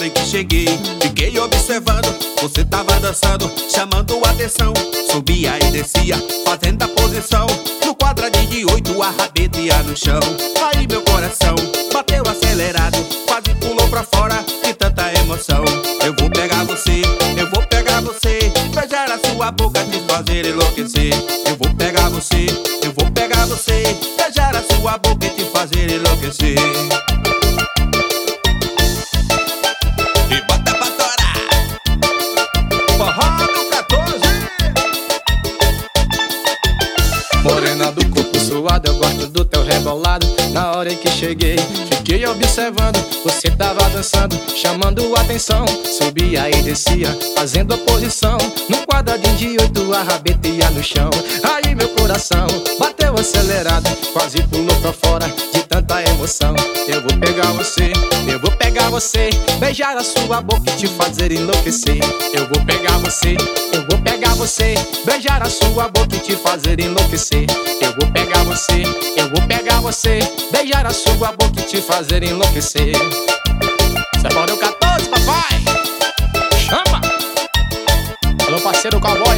hora em que cheguei, fiquei observando. Você tava dançando, chamando a atenção. Subia e descia, fazendo a posição. No quadradinho de 8, a rabeta ia no chão. Aí meu coração bateu acelerado, quase pulou pra fora de tanta emoção. Eu vou pegar você, eu vou pegar você, beijar a sua boca, te fazer enlouquecer. Eu vou pegar você, eu vou pegar você, beijar a sua boca e te fazer enlouquecer. E bota pra torar, forró do 14. Morena do corpo suado, eu gosto do teu rebolado. Na hora em que cheguei, fiquei observando. Você tava dançando, chamando a atenção. Subia e descia, fazendo a posição. No quadradinho de 8, a rabeta ia no chão. Aí meu coração bateu acelerado, quase pulou pra fora de tanta emoção. Eu vou pegar você, eu vou pegar você, beijar a sua boca e te fazer enlouquecer. Eu vou pegar você, eu vou pegar você, beijar a sua boca e te fazer enlouquecer. Eu vou pegar você, eu vou pegar você, beijar a sua boca e te fazer enlouquecer. Você é o 14, papai? Chama! Alô, parceiro cowboy.